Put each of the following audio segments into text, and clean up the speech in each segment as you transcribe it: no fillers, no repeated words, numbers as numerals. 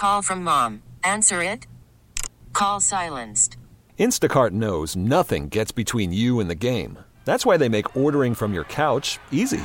Call from mom. Answer it. Call silenced. Instacart knows nothing gets between you and the game. That's why they make ordering from your couch easy.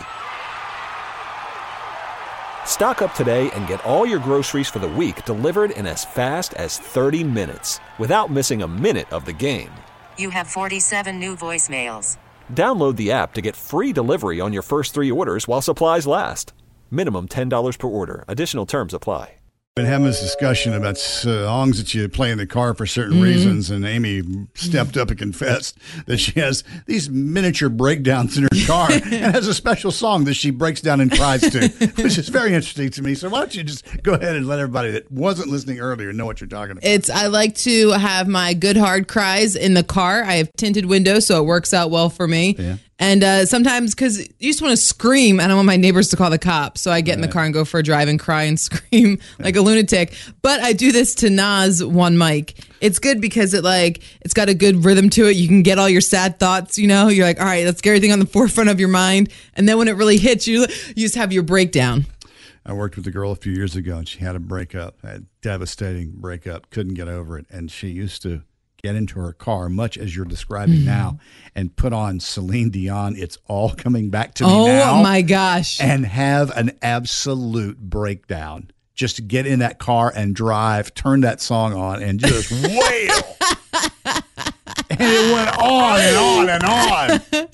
Stock up today and get all your groceries for the week delivered in as fast as 30 minutes without missing a minute of the game. You have 47 new voicemails. Download the app to get free delivery on your first 3 orders while supplies last. Minimum $10 per order. Additional terms apply. Been having this discussion about songs that you play in the car for certain reasons, and Amy stepped up and confessed that she has these miniature breakdowns in her car and has a special song that she breaks down and cries to, which is very interesting to me. So why don't you just go ahead and let everybody that wasn't listening earlier know what you're talking about? I like to have my good hard cries in the car. I have tinted windows, so it works out well for me. Yeah. And sometimes, because you just want to scream, and I want my neighbors to call the cops. So I get in the car and go for a drive and cry and scream like a lunatic. But I do this to Nas One Mic. It's good because it's got a good rhythm to it. You can get all your sad thoughts, You're like, all right, let's get everything on the forefront of your mind. And then when it really hits you, you just have your breakdown. I worked with a girl a few years ago, and she had a breakup, a devastating breakup, couldn't get over it. And she used to get into her car, much as you're describing now, and put on Celine Dion, It's All Coming Back to Me Now. Oh, my gosh. And have an absolute breakdown. Just to get in that car and drive, turn that song on, and just wail. And it went on and on and on.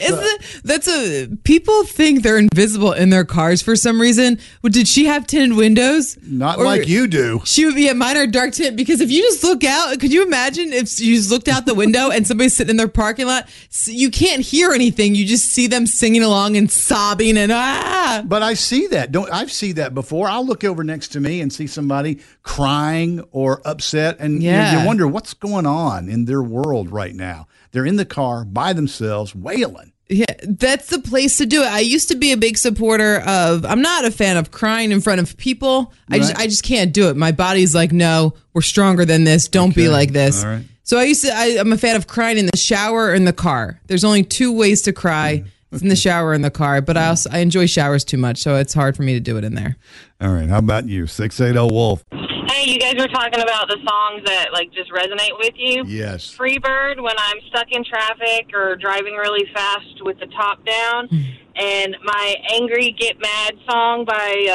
People think they're invisible in their cars for some reason. Well, did she have tinted windows? Not like you do. She would be a minor dark tint, because if you just look out, could you imagine if you just looked out the window and somebody's sitting in their parking lot? You can't hear anything. You just see them singing along and sobbing and But I see that. I've seen that before. I'll look over next to me and see somebody crying or upset, and you wonder what's going on in their world right now. They're in the car by themselves wailing. Yeah, that's the place to do it. I used to be a big supporter of, I'm not a fan of crying in front of people. I just can't do it. My body's like, no, we're stronger than this. Don't be like this. All right. So I'm a fan of crying in the shower or in the car. There's only 2 ways to cry. It's in the shower or in the car, but I enjoy showers too much, so it's hard for me to do it in there. All right. How about you? 680 Wolf. Hey, you guys were talking about the songs that just resonate with you. Yes. Freebird, when I'm stuck in traffic or driving really fast with the top down. And my Angry Get Mad song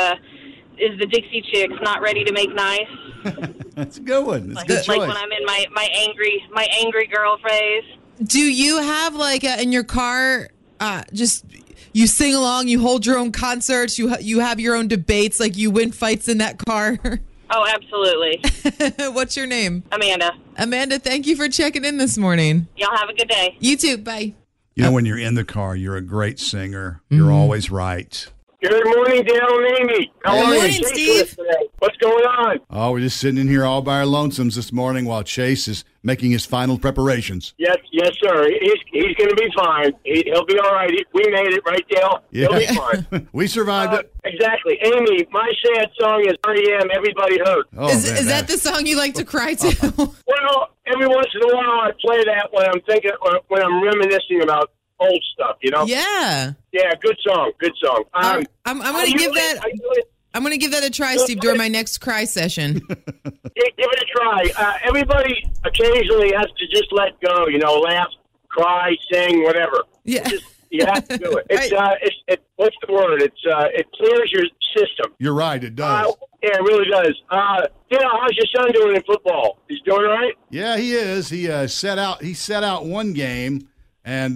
is the Dixie Chicks, Not Ready to Make Nice. That's a good one. That's a good choice. Like when I'm in my angry girl phase. Do you have in your car just you sing along, you hold your own concerts, you have your own debates, you win fights in that car? Oh, absolutely. What's your name? Amanda. Amanda, thank you for checking in this morning. Y'all have a good day. You too. Bye. When you're in the car, you're a great singer. You're always right. Good morning, Dale and Amy. How are you? Morning, Steve. Today. What's going on? Oh, we're just sitting in here all by our lonesomes this morning while Chase is making his final preparations. Yes, sir. He's going to be fine. He'll be all right. We made it, right, Dale? Yeah. He'll be fine. We survived it. Exactly. Amy, my sad song is REM, Everybody Hurt. Oh, is that the song you like to cry to? Well, every once in a while I play that when I'm reminiscing about old stuff, Yeah. Yeah, good song. I'm going to give that. I'm going to give that a try, Steve, during my next cry session. Give it a try. Everybody occasionally has to just let go, laugh, cry, sing, whatever. Yeah. You have to do it. It's what's the word? It clears your system. You're right, it does. Yeah, it really does. How's your son doing in football? He's doing all right? Yeah, he is. He set out one game, and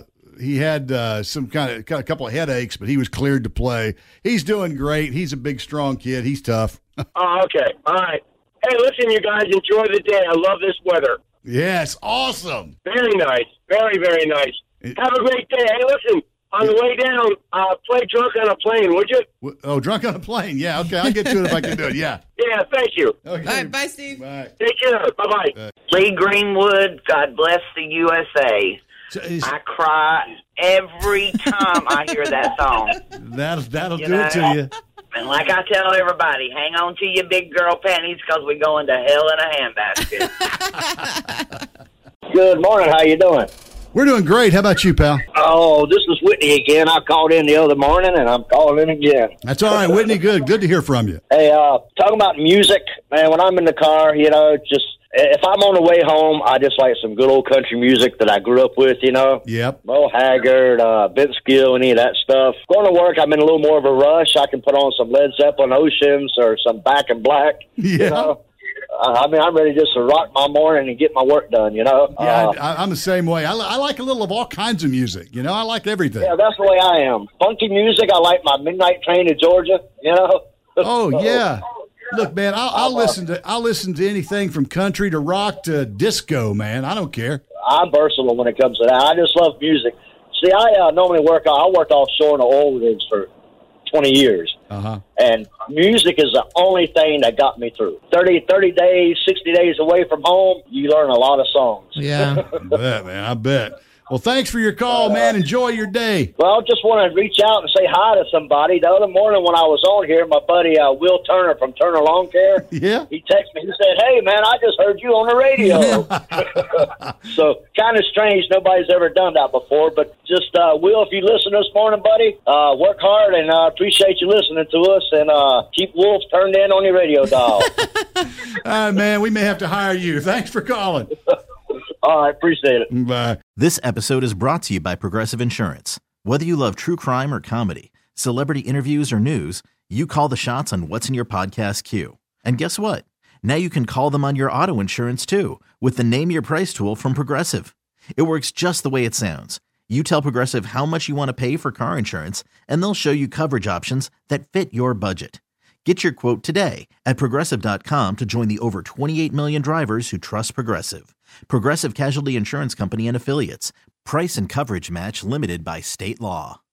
he had a couple of headaches, but he was cleared to play. He's doing great. He's a big, strong kid. He's tough. Oh, okay. All right. Hey, listen, you guys, enjoy the day. I love this weather. Yes, awesome. Very nice. Very, very nice. Have a great day. Hey, listen, on the way down, play Drunk on a Plane, would you? Oh, Drunk on a Plane. Yeah, okay. I'll get to it if I can do it. Yeah. Yeah, thank you. Okay. All right, bye, Steve. Bye. Take care. Bye-bye. Lee Greenwood, God bless the USA. I cry every time I hear that song. That'll do it to you. And like I tell everybody, hang on to your big girl panties because we're going to hell in a handbasket. Good morning. How you doing? We're doing great. How about you, pal? Oh, this is Whitney again. I called in the other morning, and I'm calling in again. That's all right, Whitney. Good to hear from you. Hey, talking about music, man, when I'm in the car, just if I'm on the way home, I just like some good old country music that I grew up with, Yep. Merle Haggard, Vince Gill, any of that stuff. Going to work, I'm in a little more of a rush. I can put on some Led Zeppelin Oceans or some Back in Black. Yeah. I'm ready just to rock my morning and get my work done, Yeah, I'm the same way. I like a little of all kinds of music. I like everything. Yeah, that's the way I am. Funky music, I like my Midnight Train to Georgia, Oh, yeah. Look, man, I'll listen to anything from country to rock to disco, man. I don't care. I'm versatile when it comes to that. I just love music. See, I normally work offshore in the oil rigs for 20 years. Uh-huh. And music is the only thing that got me through. 30 days, 60 days away from home, you learn a lot of songs. Yeah. I bet, man. I bet. Well, thanks for your call, man. Enjoy your day. Well, just want to reach out and say hi to somebody. The other morning when I was on here, my buddy Will Turner from Turner Lawn Care, Yeah. he texted me. He said, "Hey, man, I just heard you on the radio." So kind of strange. Nobody's ever done that before. But just, Will, if you listen this morning, buddy, work hard, and appreciate you listening to us. And keep Wolf turned in on your radio dial. Man, we may have to hire you. Thanks for calling. All right, appreciate it. Bye. This episode is brought to you by Progressive Insurance. Whether you love true crime or comedy, celebrity interviews or news, you call the shots on what's in your podcast queue. And guess what? Now you can call them on your auto insurance too with the Name Your Price tool from Progressive. It works just the way it sounds. You tell Progressive how much you want to pay for car insurance, and they'll show you coverage options that fit your budget. Get your quote today at Progressive.com to join the over 28 million drivers who trust Progressive. Progressive Casualty Insurance Company and Affiliates. Price and coverage match limited by state law.